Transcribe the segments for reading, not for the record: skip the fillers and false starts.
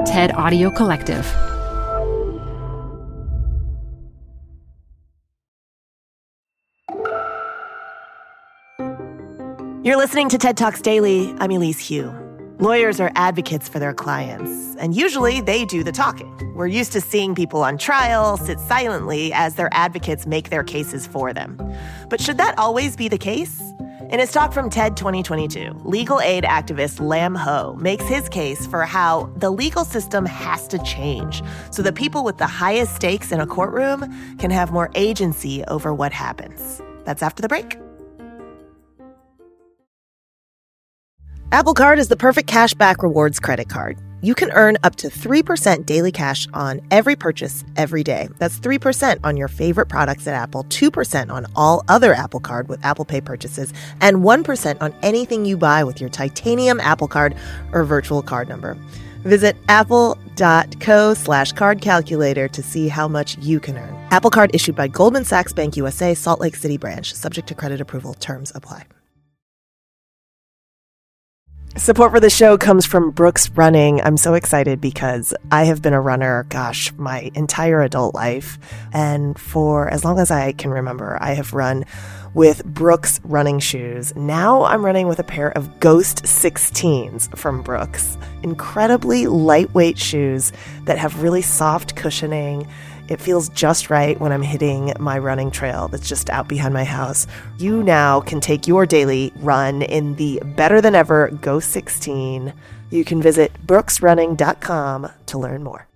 TED Audio Collective. You're listening to TED Talks Daily. I'm Elise Hu. Lawyers are advocates for their clients, and usually they do the talking. We're used to seeing people on trial sit silently as their advocates make their cases for them. But should that always be the case? In his talk from TED 2022, legal aid activist Lam Ho makes his case for how the legal system has to change so that people with the highest stakes in a courtroom can have more agency over what happens. That's after the break. Apple Card is the perfect cashback rewards credit card. You can earn up to 3% daily cash on every purchase every day. That's 3% on your favorite products at Apple, 2% on all other Apple Card with Apple Pay purchases, and 1% on anything you buy with your titanium Apple Card or virtual card number. Visit apple.co/card calculator to see how much you can earn. Apple Card issued by Goldman Sachs Bank USA, Salt Lake City branch. Subject to credit approval. Terms apply. Support for the show comes from Brooks Running. I'm so excited because I have been a runner, my entire adult life. And for as long as I can remember, I have run with Brooks running shoes. Now I'm running with a pair of Ghost 16s from Brooks. Incredibly lightweight shoes that have really soft cushioning. It feels just right when I'm hitting my running trail that's just out behind my house. You now can take your daily run in the better than ever Ghost 16. You can visit brooksrunning.com to learn more.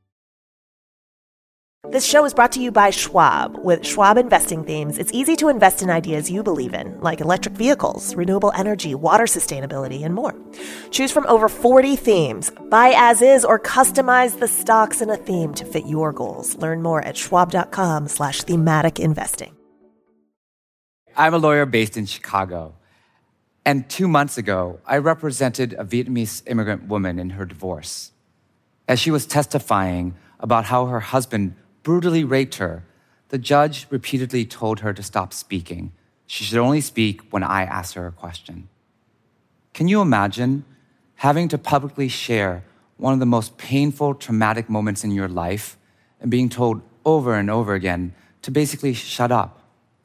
This show is brought to you by Schwab. With Schwab Investing Themes, it's easy to invest in ideas you believe in, like electric vehicles, renewable energy, water sustainability, and more. Choose from over 40 themes. Buy as is or customize the stocks in a theme to fit your goals. Learn more at schwab.com/thematic investing. I'm a lawyer based in Chicago. And 2 months ago, I represented a Vietnamese immigrant woman in her divorce. As she was testifying about how her husband brutally raped her, the judge repeatedly told her to stop speaking. She should only speak when I asked her a question. Can you imagine having to publicly share one of the most painful, traumatic moments in your life and being told over and over again to basically shut up?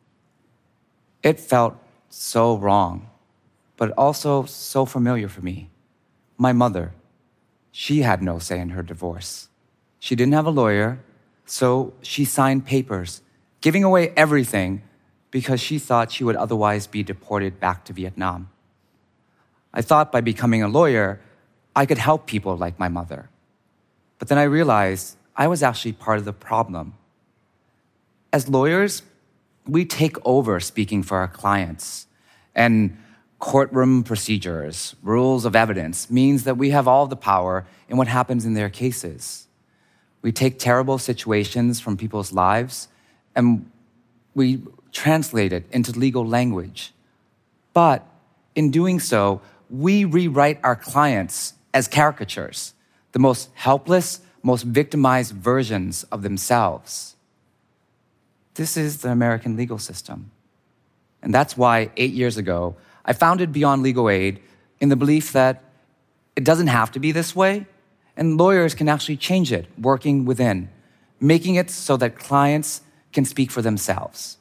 It felt so wrong, but also so familiar for me. My mother, she had no say in her divorce. She didn't have a lawyer, so she signed papers, giving away everything because she thought she would otherwise be deported back to Vietnam. I thought by becoming a lawyer, I could help people like my mother. But then I realized I was actually part of the problem. As lawyers, we take over speaking for our clients, and courtroom procedures, rules of evidence means that we have all the power in what happens in their cases. We take terrible situations from people's lives and we translate it into legal language. But in doing so, we rewrite our clients as caricatures, the most helpless, most victimized versions of themselves. This is the American legal system. And that's why 8 years ago, I founded Beyond Legal Aid in the belief that it doesn't have to be this way, and lawyers can actually change it, working within, making it so that clients can speak for themselves.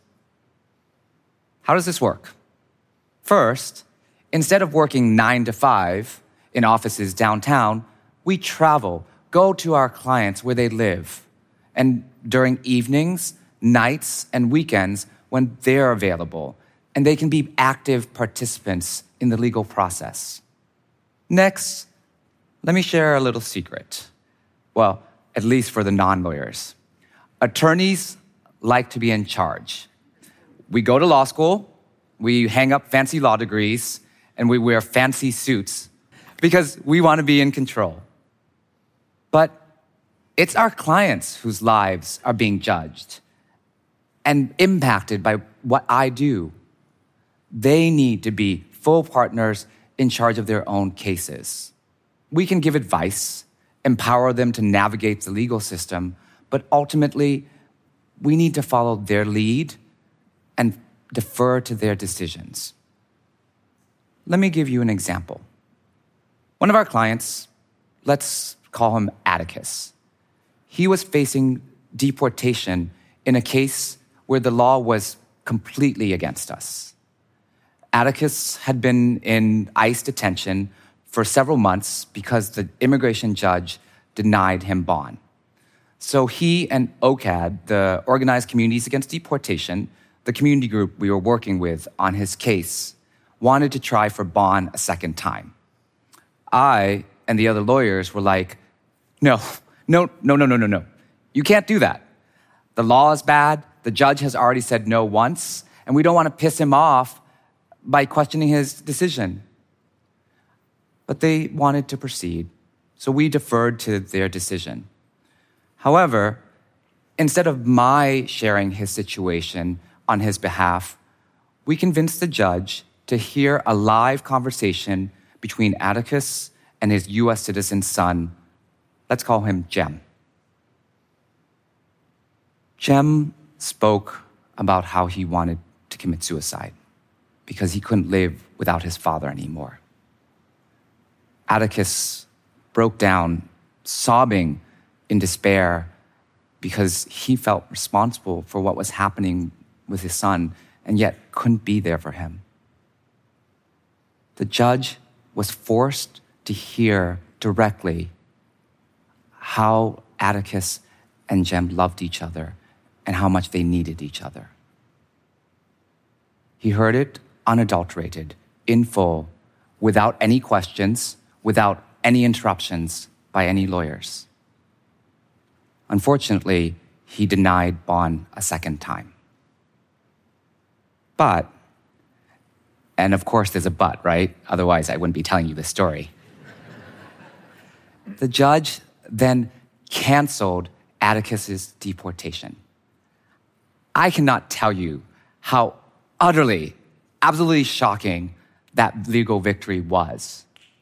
How does this work? First, instead of working 9 to 5 in offices downtown, we travel, go to our clients where they live, and during evenings, nights, and weekends when they're available, and they can be active participants in the legal process. Next, let me share a little secret. Well, at least for the non-lawyers. Attorneys like to be in charge. We go to law school, we hang up fancy law degrees, and we wear fancy suits because we want to be in control. But it's our clients whose lives are being judged and impacted by what I do. They need to be full partners in charge of their own cases. We can give advice, empower them to navigate the legal system, but ultimately, we need to follow their lead and defer to their decisions. Let me give you an example. One of our clients, let's call him Atticus. He was facing deportation in a case where the law was completely against us. Atticus had been in ICE detention for several months because the immigration judge denied him bond. So he and OCAD, the Organized Communities Against Deportation, the community group we were working with on his case, wanted to try for bond a second time. I and the other lawyers were like, no. You can't do that. The law is bad. The judge has already said no once, and we don't want to piss him off by questioning his decision. But they wanted to proceed, so we deferred to their decision. However, instead of my sharing his situation on his behalf, we convinced the judge to hear a live conversation between Atticus and his U.S. citizen son. Let's call him Jem. Jem spoke about how he wanted to commit suicide because he couldn't live without his father anymore. Atticus broke down, sobbing in despair because he felt responsible for what was happening with his son and yet couldn't be there for him. The judge was forced to hear directly how Atticus and Jem loved each other and how much they needed each other. He heard it unadulterated, in full, without any questions, without any interruptions by any lawyers. Unfortunately, he denied bond a second time. But, and of course there's a but, right? Otherwise I wouldn't be telling you this story. The judge then canceled Atticus's deportation. I cannot tell you how utterly, absolutely shocking that legal victory was.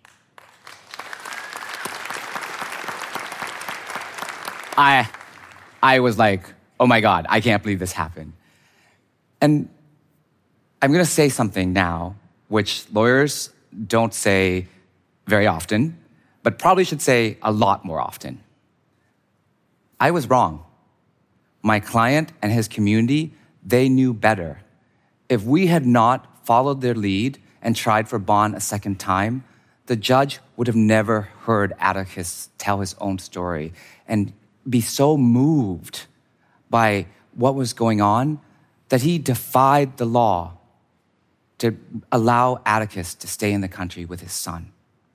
I was like, oh my God, I can't believe this happened. And I'm going to say something now, which lawyers don't say very often, but probably should say a lot more often. I was wrong. My client and his community, they knew better. If we had not followed their lead and tried for bond a second time, the judge would have never heard Atticus tell his own story and be so moved by what was going on that he defied the law to allow Atticus to stay in the country with his son.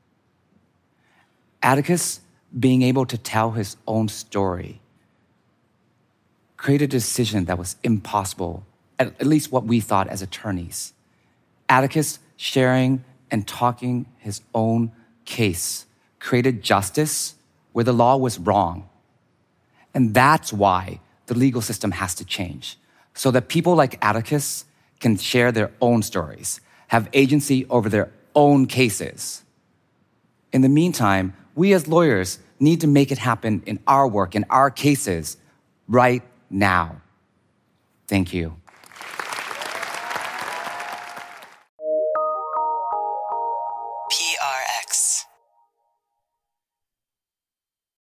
Atticus, being able to tell his own story, created a decision that was impossible, at least what we thought as attorneys. Atticus sharing and talking his own case created justice where the law was wrong. And that's why the legal system has to change, so that people like Atticus can share their own stories, have agency over their own cases. In the meantime, we as lawyers need to make it happen in our work, in our cases, right now. Thank you.